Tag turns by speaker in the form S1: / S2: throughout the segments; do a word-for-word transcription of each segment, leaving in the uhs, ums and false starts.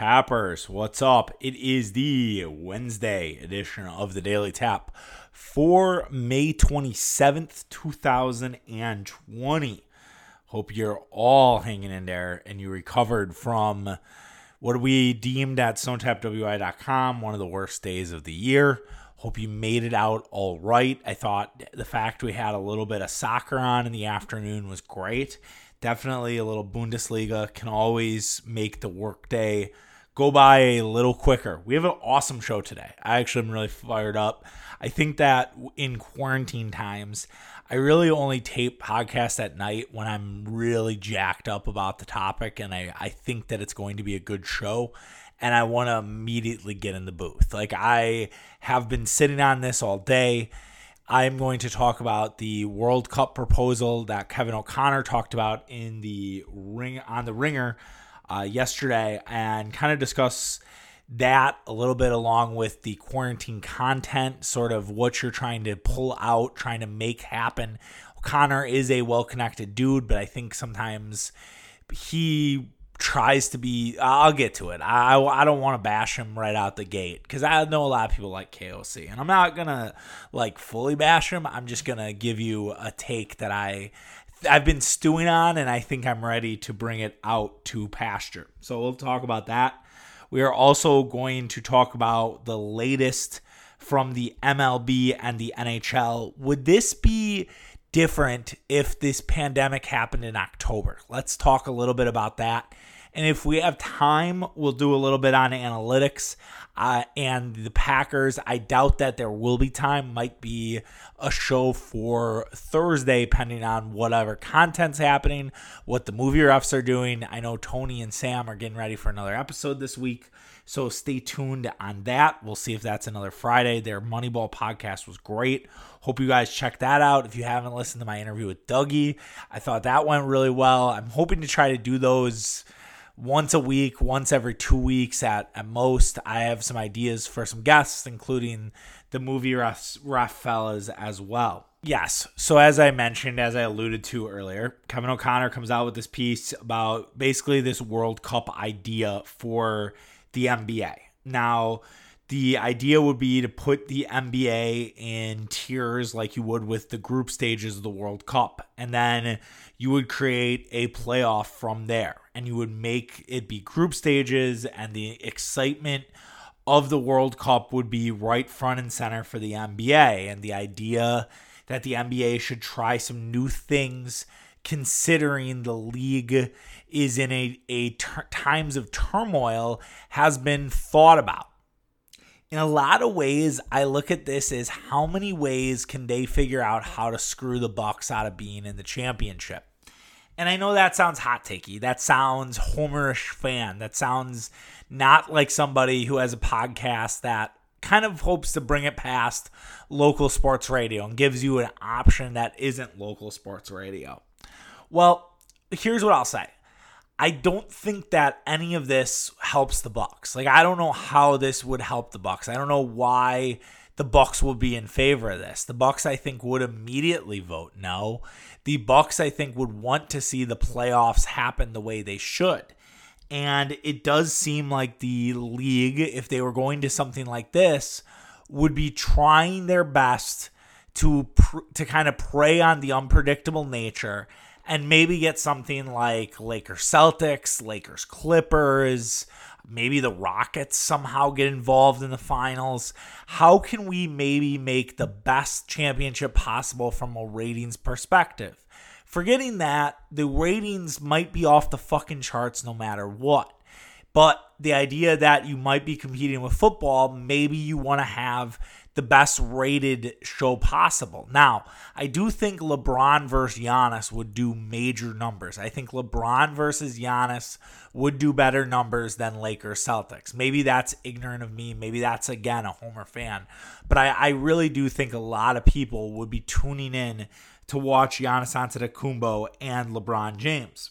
S1: Tappers, what's up? It is the Wednesday edition of the Daily Tap for May twenty-seventh, twenty twenty. Hope you're all hanging in there and you recovered from what we deemed at stone tap w i dot com one of the worst days of the year. Hope you made it out all right. I thought the fact we had a little bit of soccer on in the afternoon was great. Definitely a little Bundesliga can always make the workday go by a little quicker. We have an awesome show today. I actually am really fired up. I think that in quarantine times, I really only tape podcasts at night when I'm really jacked up about the topic and I, I think that it's going to be a good show and I want to immediately get in the booth. Like, I have been sitting on this all day. I'm going to talk about the World Cup proposal that Kevin O'Connor talked about in the ring on the Ringer uh, yesterday, and kind of discuss that a little bit along with the quarantine content, sort of what you're trying to pull out, trying to make happen. O'Connor is a well-connected dude, but I think sometimes he tries to be, I'll get to it. I, I don't want to bash him right out the gate because I know a lot of people like K O C and I'm not going to like fully bash him. I'm just going to give you a take that I, I've been stewing on and I think I'm ready to bring it out to pasture. So we'll talk about that. We are also going to talk about the latest from the M L B and the N H L. Would this be different if this pandemic happened in October? Let's talk a little bit about that. And if we have time, we'll do a little bit on analytics uh, and the Packers. I doubt that there will be time. Might be a show for Thursday, depending on whatever content's happening, what the movie refs are doing. I know Tony and Sam are getting ready for another episode this week, so stay tuned on that. We'll see if that's another Friday. Their Moneyball podcast was great. Hope you guys check that out. If you haven't listened to my interview with Dougie, I thought that went really well. I'm hoping to try to do those once a week, once every two weeks at, at most. I have some ideas for some guests, including the movie ref, ref fellas as well. Yes, so as I mentioned, as I alluded to earlier, Kevin O'Connor comes out with this piece about basically this World Cup idea for the N B A. Now, the idea would be to put the N B A in tiers like you would with the group stages of the World Cup. And then you would create a playoff from there. And you would make it be group stages, and the excitement of the World Cup would be right front and center for the N B A. And the idea that the N B A should try some new things considering the league is in a, a ter- times of turmoil has been thought about. In a lot of ways, I look at this as how many ways can they figure out how to screw the Bucks out of being in the championship. And I know that sounds hot takey. That sounds homerish fan. That sounds not like somebody who has a podcast that kind of hopes to bring it past local sports radio and gives you an option that isn't local sports radio. Well, here's what I'll say. I don't think that any of this helps the Bucks. Like, I don't know how this would help the Bucks. I don't know why the Bucks would be in favor of this. The Bucks, I think, would immediately vote no. The Bucks, I think, would want to see the playoffs happen the way they should. And it does seem like the league, if they were going to something like this, would be trying their best to to kind of prey on the unpredictable nature and maybe get something like Lakers Celtics, Lakers Clippers, maybe the Rockets somehow get involved in the finals. How can we maybe make the best championship possible from a ratings perspective? Forgetting that the ratings might be off the fucking charts no matter what. But the idea that you might be competing with football, maybe you want to have the best rated show possible. Now, I do think LeBron versus Giannis would do major numbers. I think LeBron versus Giannis would do better numbers than Lakers Celtics. Maybe that's ignorant of me. Maybe that's, again, a Homer fan. But I, I really do think a lot of people would be tuning in to watch Giannis Antetokounmpo and LeBron James.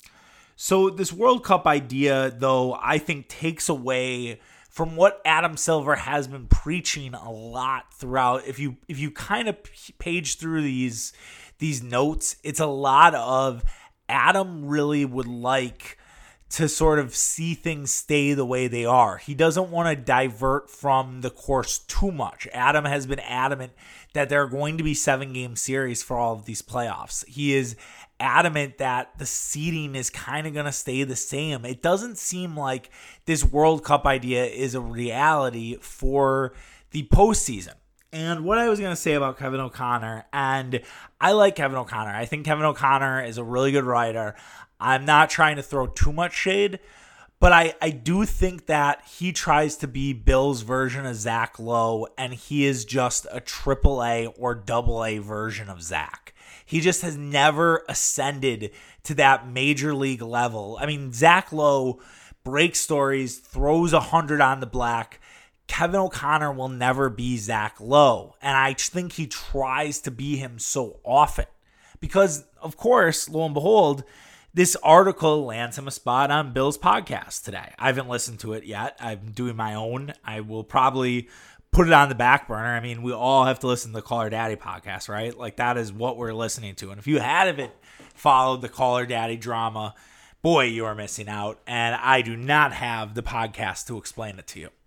S1: So this World Cup idea, though, I think takes away from what Adam Silver has been preaching a lot throughout. If you if you kind of page through these these notes, it's a lot of Adam really would like to sort of see things stay the way they are. He doesn't want to divert from the course too much. Adam has been adamant that there are going to be seven game series for all of these playoffs. He is adamant that the seeding is kind of going to stay the same. It doesn't seem like this World Cup idea is a reality for the postseason. And what I was going to say about Kevin O'Connor, and I like Kevin O'Connor. I think Kevin O'Connor is a really good writer. I'm not trying to throw too much shade, but I, I do think that he tries to be Bill's version of Zach Lowe, and he is just a triple A or double A version of Zach. He just has never ascended to that major league level. I mean, Zach Lowe breaks stories, throws one hundred on the black. Kevin O'Connor will never be Zach Lowe, and I think he tries to be him so often because, of course, lo and behold, this article lands him a spot on Bill's podcast today. I haven't listened to it yet. I'm doing my own. I will probably put it on the back burner. I mean, we all have to listen to the Call Her Daddy podcast, right? Like, that is what we're listening to. And if you haven't followed the Call Her Daddy drama, boy, you are missing out. And I do not have the podcast to explain it to you.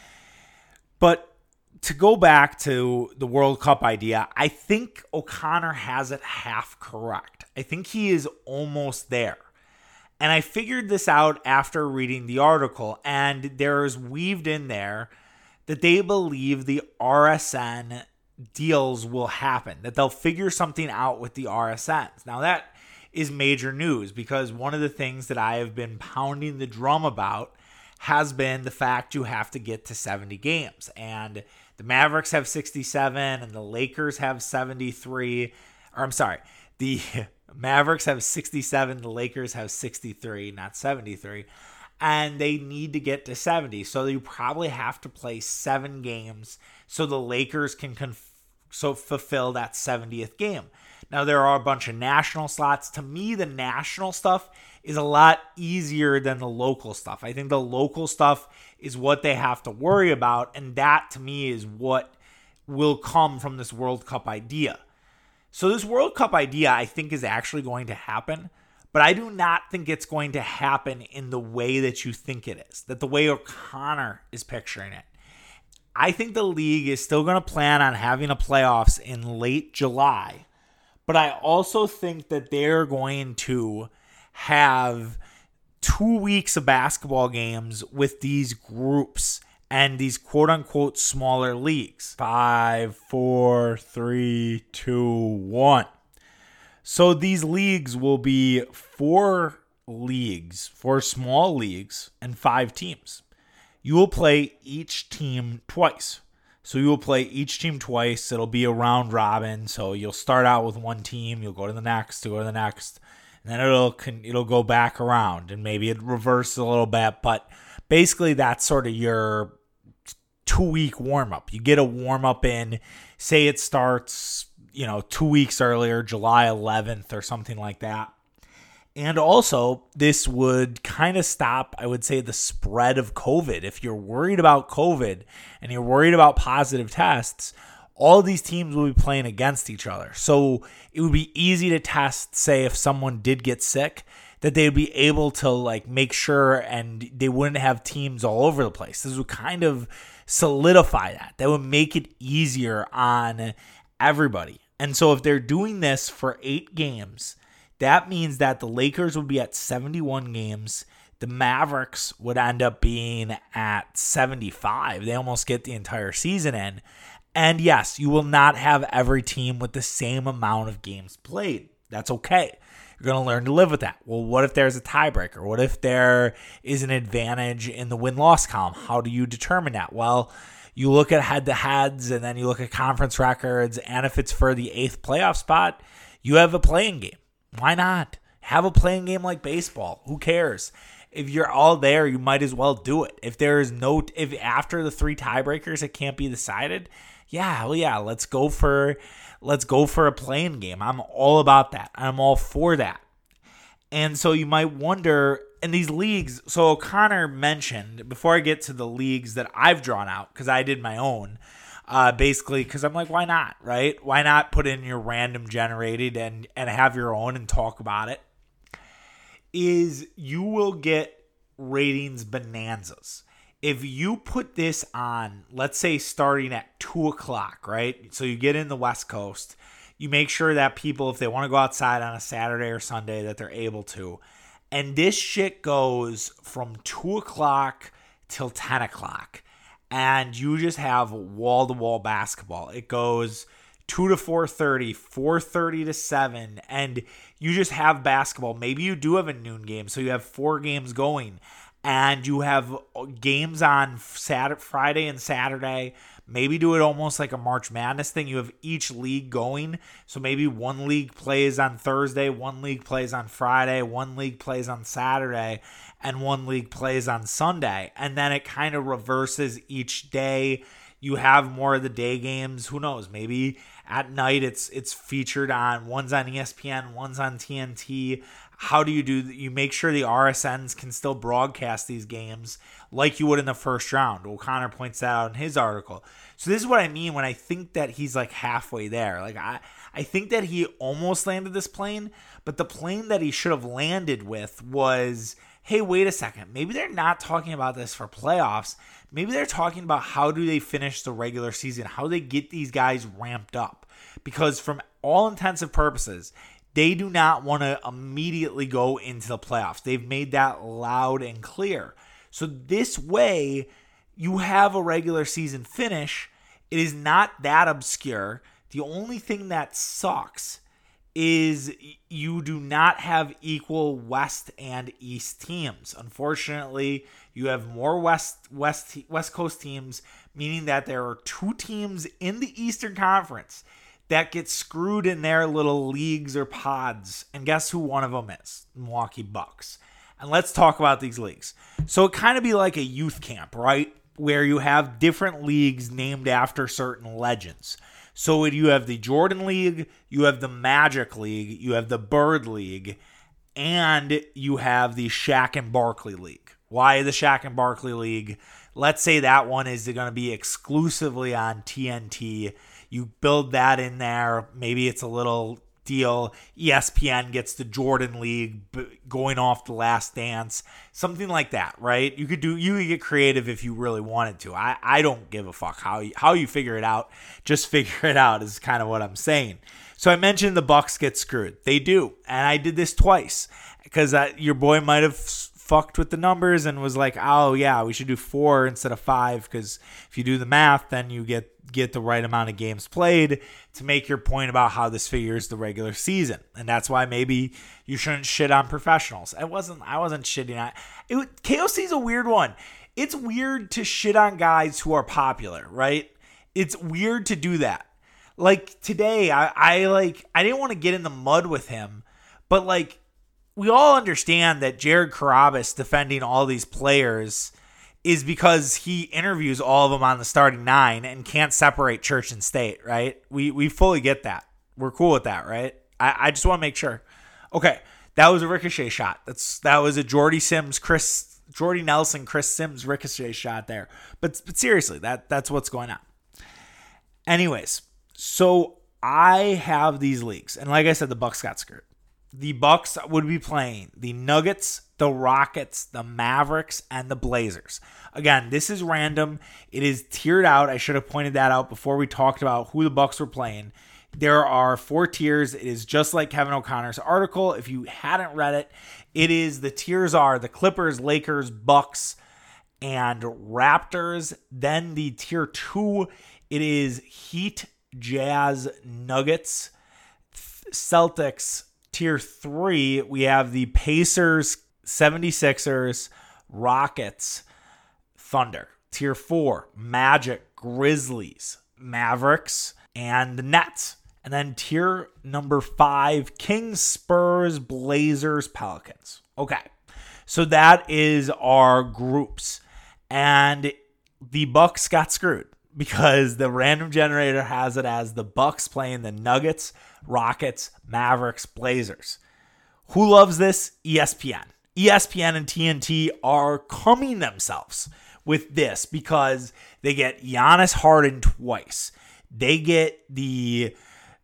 S1: But to go back to the World Cup idea, I think O'Connor has it half correct. I think he is almost there. And I figured this out after reading the article, and there's weaved in there that they believe the R S N deals will happen, that they'll figure something out with the R S Ns. Now that is major news because one of the things that I have been pounding the drum about has been the fact you have to get to seventy games. And the Mavericks have sixty-seven and the Lakers have seventy-three. Or I'm sorry, the Mavericks have sixty-seven, the Lakers have sixty-three, not seventy-three. And they need to get to seventy. So you probably have to play seven games so the Lakers can conf- so fulfill that seventieth game. Now, there are a bunch of national slots. To me, the national stuff is a lot easier than the local stuff. I think the local stuff is what they have to worry about, and that, to me, is what will come from this World Cup idea. So this World Cup idea, I think, is actually going to happen, but I do not think it's going to happen in the way that you think it is, that the way O'Connor is picturing it. I think the league is still going to plan on having a playoffs in late July, but I also think that they're going to have two weeks of basketball games with these groups and these quote-unquote smaller leagues. Five, four, three, two, one. So these leagues will be four leagues, four small leagues, and five teams. You will play each team twice. So you will play each team twice. It'll be a round robin. So you'll start out with one team. You'll go to the next, you'll go to the next. And then it'll it'll go back around. And maybe it reverses a little bit. But basically that's sort of your two-week warm-up. You get a warm-up in, say it starts, you know, two weeks earlier, July eleventh or something like that. And also, this would kind of stop, I would say, the spread of COVID. If you're worried about COVID and you're worried about positive tests, all these teams will be playing against each other. So it would be easy to test, say, if someone did get sick, that they would be able to like make sure and they wouldn't have teams all over the place. This would kind of solidify that. That would make it easier on everybody. And so if they're doing this for eight games, that means that the Lakers would be at seventy-one games. The Mavericks would end up being at seventy-five. They almost get the entire season in. And yes, you will not have every team with the same amount of games played. That's okay. You're going to learn to live with that. Well, what if there's a tiebreaker? What if there is an advantage in the win-loss column? How do you determine that? Well, you look at head-to-heads, and then you look at conference records, and if it's for the eighth playoff spot, you have a playing game. Why not? Have a playing game like baseball. Who cares? If you're all there, you might as well do it. If there is no, if after the three tiebreakers it can't be decided, yeah, well, yeah, let's go for, let's go for a playing game. I'm all about that. I'm all for that. And so you might wonder, in these leagues, so O'Connor mentioned, before I get to the leagues that I've drawn out, because I did my own, uh, basically, because I'm like, why not, right? Why not put in your random generated and, and have your own and talk about it? is you will get ratings bonanzas. If you put this on, let's say starting at two o'clock, right? So you get in the West Coast. You make sure that people, if they want to go outside on a Saturday or Sunday, that they're able to. And this shit goes from two o'clock till ten o'clock. And you just have wall-to-wall basketball. It goes two to four thirty, four thirty to seven, and you just have basketball. Maybe you do have a noon game, so you have four games going, and you have games on Saturday, Friday and Saturday. Maybe do it almost like a March Madness thing. You have each league going, so maybe one league plays on Thursday, one league plays on Friday, one league plays on Saturday, and one league plays on Sunday, and then it kind of reverses each day. You have more of the day games. Who knows? Maybe at night it's it's featured on, one's on E S P N, one's on T N T. How do you do that? You make sure the R S Ns can still broadcast these games like you would in the first round. O'Connor points that out in his article. So this is what I mean when I think that he's like halfway there. Like I, I think that he almost landed this plane, but the plane that he should have landed with was, hey, wait a second. Maybe they're not talking about this for playoffs. Maybe they're talking about how do they finish the regular season, how they get these guys ramped up. Because from all intensive purposes, they do not want to immediately go into the playoffs. They've made that loud and clear. So this way, you have a regular season finish. It is not that obscure. The only thing that sucks is you do not have equal West and East teams. Unfortunately, you have more West West West Coast teams, meaning that there are two teams in the Eastern Conference that get screwed in their little leagues or pods. And guess who one of them is? Milwaukee Bucks. And let's talk about these leagues. So it kind of be like a youth camp, right? Where you have different leagues named after certain legends. So you have the Jordan League, you have the Magic League, you have the Bird League, and you have the Shaq and Barkley League. Why the Shaq and Barkley League? Let's say that one is going to be exclusively on T N T. You build that in there. Maybe it's a little deal. E S P N gets the Jordan League going off The Last Dance. Something like that, right? You could do. You could get creative if you really wanted to. I, I don't give a fuck how you, how you figure it out. Just figure it out is kind of what I'm saying. So I mentioned the Bucks get screwed. They do. And I did this twice because uh, your boy might have fucked with the numbers and was like, oh yeah, we should do four instead of five because if you do the math, then you get get the right amount of games played to make your point about how this figures the regular season. And that's why maybe you shouldn't shit on professionals. I wasn't I wasn't shitting on it. K O C is a weird one. It's weird to shit on guys who are popular, right? It's weird to do that. Like today, I, I like I didn't want to get in the mud with him, but like we all understand that Jared Carrabis defending all these players is because he interviews all of them on the starting nine and can't separate church and state, right? We we fully get that. We're cool with that, right? I, I just want to make sure. Okay, that was a ricochet shot. That's that was a Jordy Sims, Chris, Jordy Nelson, Chris Sims ricochet shot there. But but seriously, that that's what's going on. Anyways, so I have these leagues, and like I said, the Bucks got screwed. The Bucks would be playing the Nuggets, the Rockets, the Mavericks, and the Blazers. Again, this is random. It is tiered out. I should have pointed that out before we talked about who the Bucks were playing. There are four tiers. It is just like Kevin O'Connor's article. If you hadn't read it, it is the tiers are the Clippers, Lakers, Bucks, and Raptors. Then the tier two, it is Heat, Jazz, Nuggets, Celtics. Tier three, we have the Pacers, seventy-sixers, Rockets, Thunder. Tier four, Magic, Grizzlies, Mavericks, and the Nets. And then tier number five, Kings, Spurs, Blazers, Pelicans. Okay, so that is our groups. And the Bucks got screwed because the random generator has it as the Bucks playing the Nuggets, Rockets, Mavericks, Blazers. Who loves this? E S P N. E S P N and T N T are coming themselves with this because they get Giannis Harden twice. They get the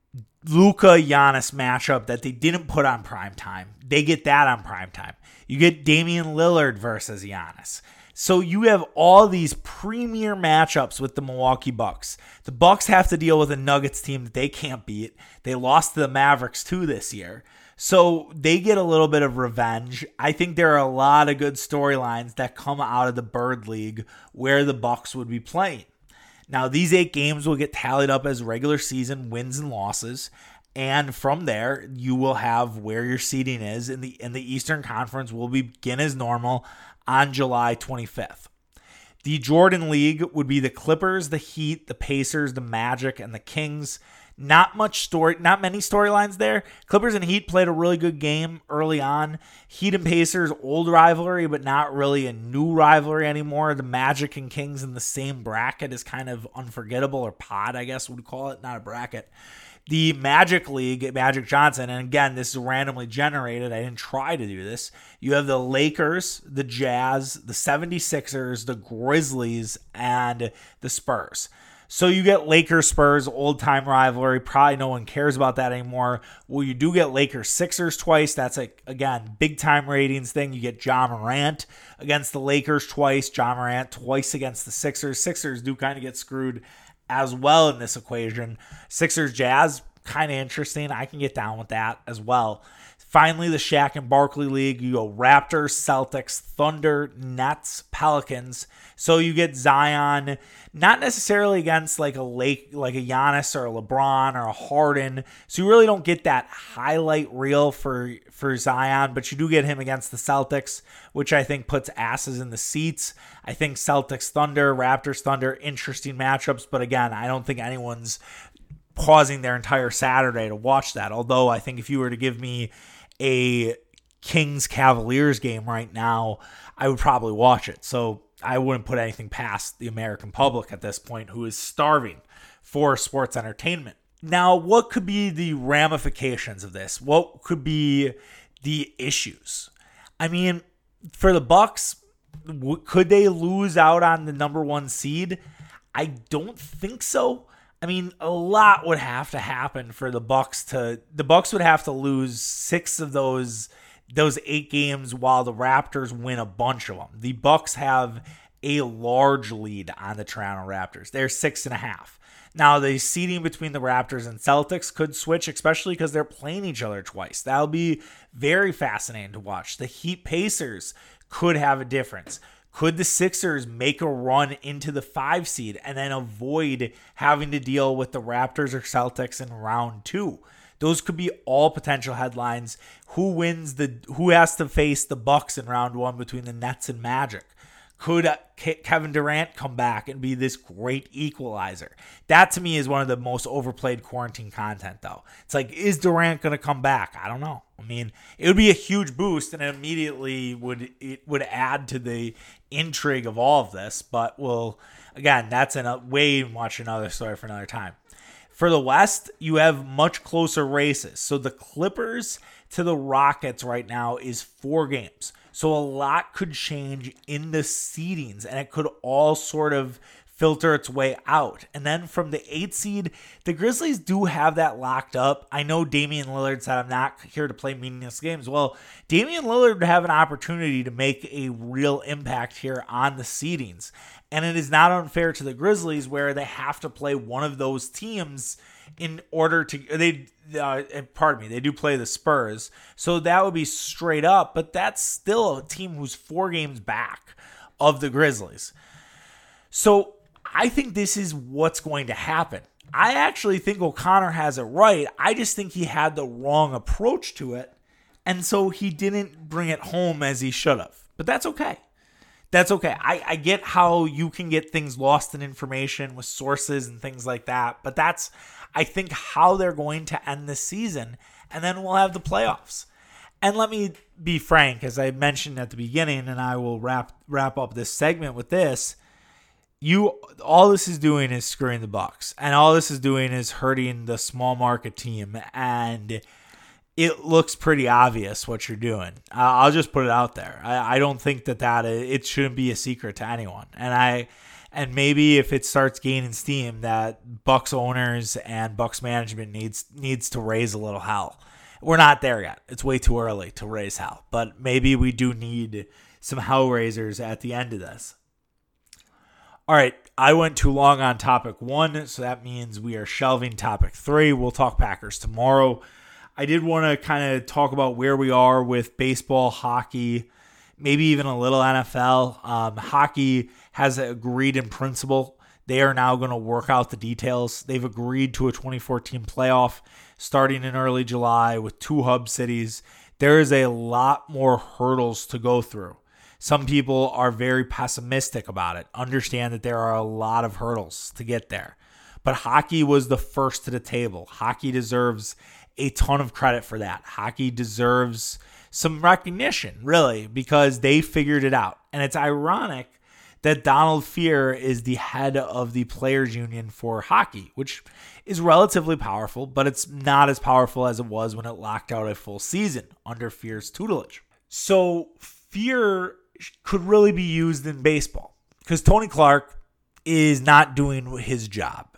S1: Luka Giannis matchup that they didn't put on primetime. They get that on primetime. You get Damian Lillard versus Giannis. So you have all these premier matchups with the Milwaukee Bucks. The Bucks have to deal with a Nuggets team that they can't beat. They lost to the Mavericks too this year. So they get a little bit of revenge. I think there are a lot of good storylines that come out of the Bird League where the Bucks would be playing. Now, these eight games will get tallied up as regular season wins and losses. And from there, you will have where your seeding is in the in the Eastern Conference will begin as normal on July twenty-fifth. The Jordan League would be the Clippers, the Heat, the Pacers, the Magic, and the Kings. Not much story, not many storylines there. Clippers and Heat played a really good game early on. Heat and Pacers, old rivalry, but not really a new rivalry anymore. The Magic and Kings in the same bracket is kind of unforgettable, or pod, I guess we'd call it, not a bracket. The Magic League, Magic Johnson, and again, this is randomly generated. I didn't try to do this. You have the Lakers, the Jazz, the seventy-sixers, the Grizzlies, and the Spurs. So you get Lakers-Spurs, old-time rivalry. Probably no one cares about that anymore. Well, you do get Lakers-Sixers twice. That's, a, again, big-time ratings thing. You get Ja Morant against the Lakers twice. Ja Morant twice against the Sixers. Sixers do kind of get screwed as well in this equation. Sixers-Jazz, kind of interesting. I can get down with that as well. Finally, the Shaq and Barkley League. You go Raptors, Celtics, Thunder, Nets, Pelicans. So you get Zion, not necessarily against like a Lake, like a Giannis or a LeBron or a Harden. So you really don't get that highlight reel for, for Zion, but you do get him against the Celtics, which I think puts asses in the seats. I think Celtics, Thunder, Raptors, Thunder, interesting matchups. But again, I don't think anyone's pausing their entire Saturday to watch that. Although I think if you were to give me a Kings Cavaliers game right now, I would probably watch it. So I wouldn't put anything past the American public at this point, who is starving for sports entertainment. Now, what could be the ramifications of this? What could be the issues? I mean, for the Bucks, could they lose out on the number one seed? I don't think so. I mean, a lot would have to happen for the Bucks to the Bucks would have to lose six of those those eight games while the Raptors win a bunch of them. The Bucks have a large lead on the Toronto Raptors. They're six and a half. Now, the seeding between the Raptors and Celtics could switch, especially because they're playing each other twice. That'll be very fascinating to watch. The Heat Pacers could have a difference. Could the Sixers make a run into the five seed and then avoid having to deal with the Raptors or Celtics in round two? Those could be all potential headlines. Who wins the? Who has to face the Bucks in round one between the Nets and Magic? Could Kevin Durant come back and be this great equalizer? That to me is one of the most overplayed quarantine content, though. It's like, is Durant going to come back? I don't know. I mean, it would be a huge boost, and it immediately would it would add to the intrigue of all of this. But we'll again, that's a way much another story for another time. For the West, you have much closer races. So the Clippers to the Rockets right now is four games. So a lot could change in the seedings, and it could all sort of filter its way out. And then from the eight seed, the Grizzlies do have that locked up. I know Damian Lillard said, I'm not here to play meaningless games. Well, Damian Lillard would have an opportunity to make a real impact here on the seedings. And it is not unfair to the Grizzlies where they have to play one of those teams in order to, they, uh, pardon me, they do play the Spurs. So that would be straight up, but that's still a team who's four games back of the Grizzlies. So I think this is what's going to happen. I actually think O'Connor has it right. I just think he had the wrong approach to it. And so he didn't bring it home as he should have. But that's okay. That's okay. I, I get how you can get things lost in information with sources and things like that. But that's, I think, how they're going to end the season. And then we'll have the playoffs. And let me be frank, as I mentioned at the beginning, and I will wrap wrap up this segment with this. You all this is doing is screwing the Bucks, and all this is doing is hurting the small market team. And it looks pretty obvious what you're doing. Uh, I'll just put it out there. I, I don't think that that is, it shouldn't be a secret to anyone. And I and maybe if it starts gaining steam, that Bucks owners and Bucks management needs needs to raise a little hell. We're not there yet. It's way too early to raise hell, but maybe we do need some hell raisers at the end of this. All right, I went too long on topic one, so that means we are shelving topic three. We'll talk Packers tomorrow. I did want to kind of talk about where we are with baseball, hockey, maybe even a little N F L. Um, hockey has agreed in principle. They are now going to work out the details. They've agreed to a twenty-four team playoff starting in early July with two hub cities. There is a lot more hurdles to go through. Some people are very pessimistic about it. Understand that there are a lot of hurdles to get there. But hockey was the first to the table. Hockey deserves a ton of credit for that. Hockey deserves some recognition, really, because they figured it out. And it's ironic that Donald Fehr is the head of the players union for hockey, which is relatively powerful, but it's not as powerful as it was when it locked out a full season under Fehr's tutelage. So Fehr could really be used in baseball because Tony Clark is not doing his job.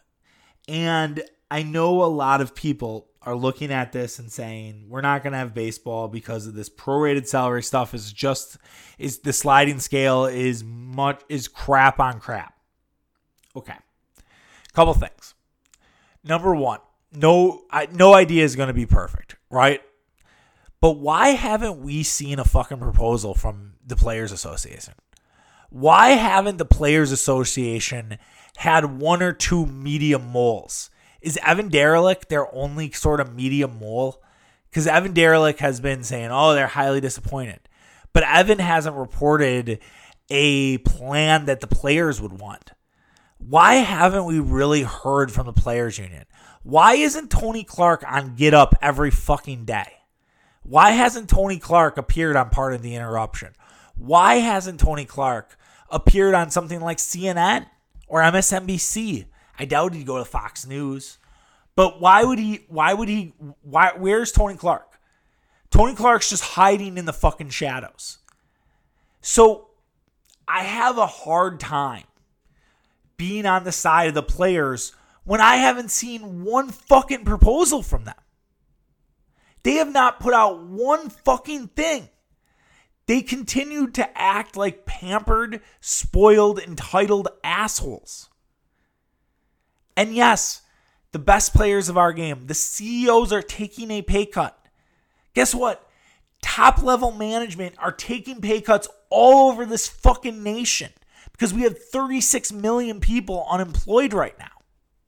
S1: And I know a lot of people are looking at this and saying, we're not going to have baseball because of this prorated salary stuff is just, is the sliding scale is much, is crap on crap. Okay. Couple things. Number one, no, I, no idea is going to be perfect, right? But why haven't we seen a fucking proposal from the Players Association? Why haven't the Players Association had one or two media moles? Is Evan Derelick their only sort of media mole? Because Evan Derelick has been saying, oh, they're highly disappointed. But Evan hasn't reported a plan that the players would want. Why haven't we really heard from the players union? Why isn't Tony Clark on Get Up every fucking day? Why hasn't Tony Clark appeared on Part of the Interruption? Why hasn't Tony Clark appeared on something like C N N or M S N B C? I doubt he'd go to Fox News. But why would he, why would he, why, where's Tony Clark? Tony Clark's just hiding in the fucking shadows. So I have a hard time being on the side of the players when I haven't seen one fucking proposal from them. They have not put out one fucking thing. They continue to act like pampered, spoiled, entitled assholes. And yes, the best players of our game, the C E Os are taking a pay cut. Guess what? Top level management are taking pay cuts all over this fucking nation because we have thirty-six million people unemployed right now.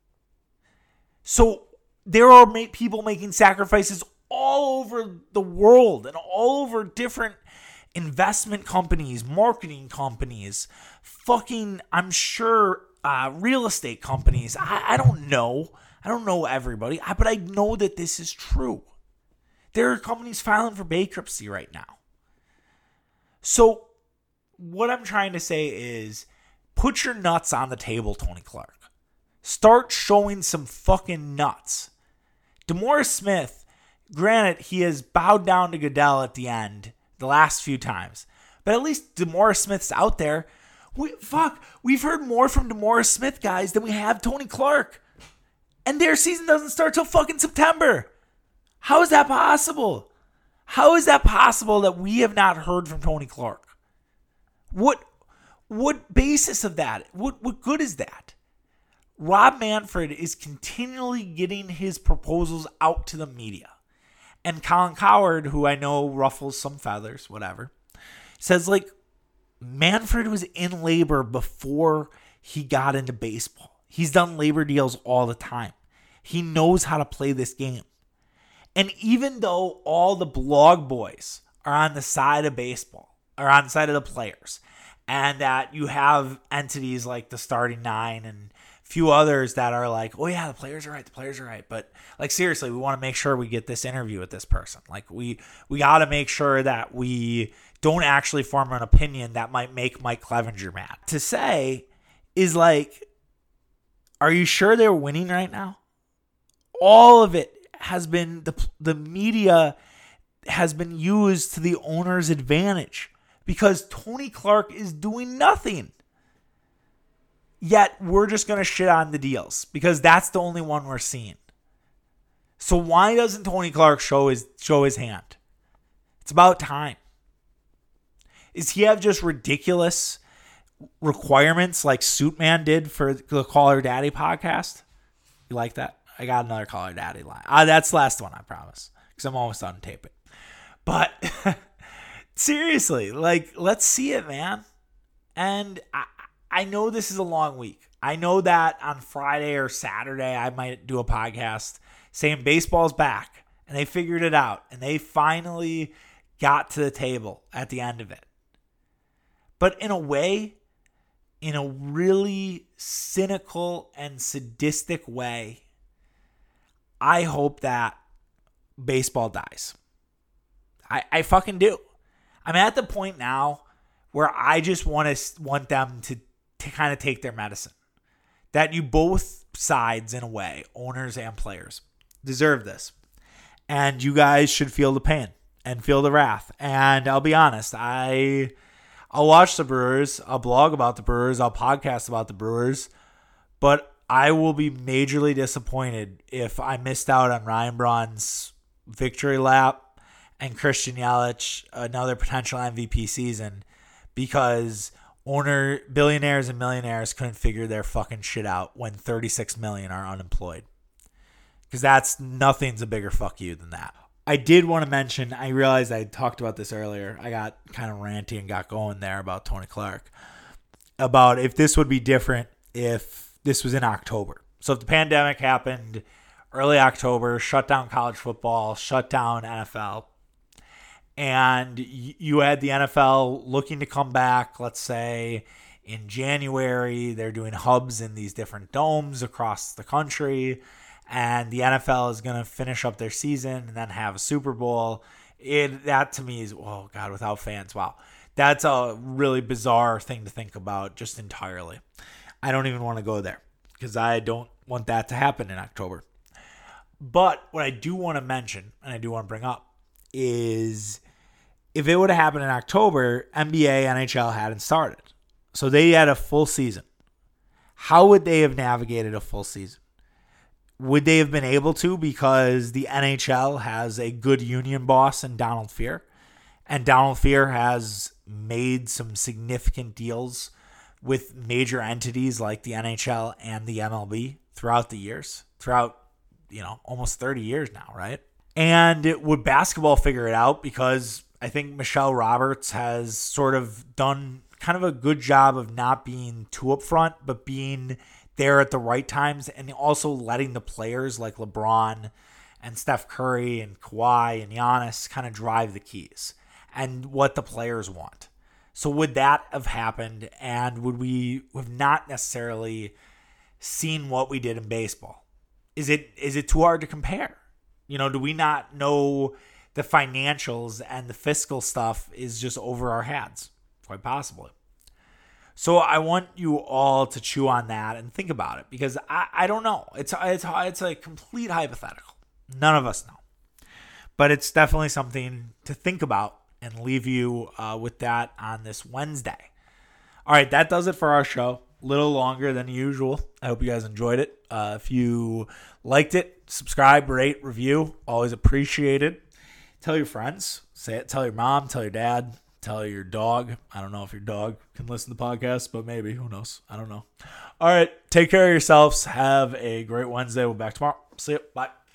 S1: So there are people making sacrifices all over the world and all over different investment companies, marketing companies, fucking, I'm sure, uh, real estate companies. I, I don't know. I don't know everybody, but I know that this is true. There are companies filing for bankruptcy right now. So what I'm trying to say is put your nuts on the table, Tony Clark. Start showing some fucking nuts. DeMaurice Smith, granted, he has bowed down to Goodell at the end the last few times. But at least DeMaurice Smith's out there. We, fuck, we've heard more from DeMaurice Smith guys than we have Tony Clark. And their season doesn't start till fucking September. How is that possible? How is that possible that we have not heard from Tony Clark? What what basis of that? What what good is that? Rob Manfred is continually getting his proposals out to the media. And Colin Cowherd, who I know ruffles some feathers, whatever, says like Manfred was in labor before he got into baseball. He's done labor deals all the time. He knows how to play this game. And even though all the blog boys are on the side of baseball, or on the side of the players, and that you have entities like the Starting Nine and a few others that are like, oh yeah, the players are right, the players are right. But like seriously, we want to make sure we get this interview with this person. Like we we got to make sure that we don't actually form an opinion that might make Mike Clevenger mad. To say is like, are you sure they're winning right now? All of it has been the the media has been used to the owner's advantage because Tony Clark is doing nothing. Yet we're just going to shit on the deals because that's the only one we're seeing. So why doesn't Tony Clark show his show his hand? It's about time. Is he have just ridiculous requirements like Suitman did for the Call Her Daddy podcast? You like that? I got another Call Her Daddy line. Uh, that's the last one, I promise, because I'm almost done taping. But seriously, like, let's see it, man. And I, I know this is a long week. I know that on Friday or Saturday, I might do a podcast saying baseball's back and they figured it out and they finally got to the table at the end of it. But in a way, in a really cynical and sadistic way, I hope that baseball dies. I, I fucking do. I'm at the point now where I just want to want them to, to kind of take their medicine. That you both sides, in a way, owners and players, deserve this. And you guys should feel the pain and feel the wrath. And I'll be honest, I, I'll watch the Brewers. I'll blog about the Brewers. I'll podcast about the Brewers. But I will be majorly disappointed if I missed out on Ryan Braun's victory lap and Christian Yelich, another potential M V P season, because owner billionaires and millionaires couldn't figure their fucking shit out when thirty-six million are unemployed. Because that's nothing's a bigger fuck you than that. I did want to mention, I realized I talked about this earlier. I got kind of ranty and got going there about Tony Clark. About if this would be different if this was in October. So if the pandemic happened early October, shut down college football, shut down N F L, and you had the N F L looking to come back, let's say in January, they're doing hubs in these different domes across the country, and the N F L is going to finish up their season and then have a Super Bowl. It, that to me is, oh God, without fans, wow. That's a really bizarre thing to think about just entirely. I don't even want to go there because I don't want that to happen in October. But what I do want to mention, and I do want to bring up, is if it would have happened in October, N B A, N H L hadn't started. So they had a full season. How would they have navigated a full season? Would they have been able to because the N H L has a good union boss in Donald Fehr? And Donald Fehr has made some significant deals with major entities like the N H L and the M L B throughout the years, throughout, you know, almost thirty years now, right? And would basketball figure it out? Because I think Michelle Roberts has sort of done kind of a good job of not being too upfront, but being there at the right times and also letting the players like LeBron and Steph Curry and Kawhi and Giannis kind of drive the keys and what the players want. So would that have happened, and would we have not necessarily seen what we did in baseball? Is it is it too hard to compare? You know, do we not know the financials and the fiscal stuff is just over our heads? Quite possibly. So I want you all to chew on that and think about it, because I, I don't know. It's, it's, it's a complete hypothetical. None of us know. But it's definitely something to think about and leave you uh, with that on this Wednesday. All right, that does it for our show. A little longer than usual. I hope you guys enjoyed it. Uh, if you liked it, subscribe, rate, review. Always appreciated. Tell your friends. Say it. Tell your mom. Tell your dad. Tell your dog. I don't know if your dog can listen to the podcast, but maybe. Who knows? I don't know. All right. Take care of yourselves. Have a great Wednesday. We'll be back tomorrow. See you. Bye.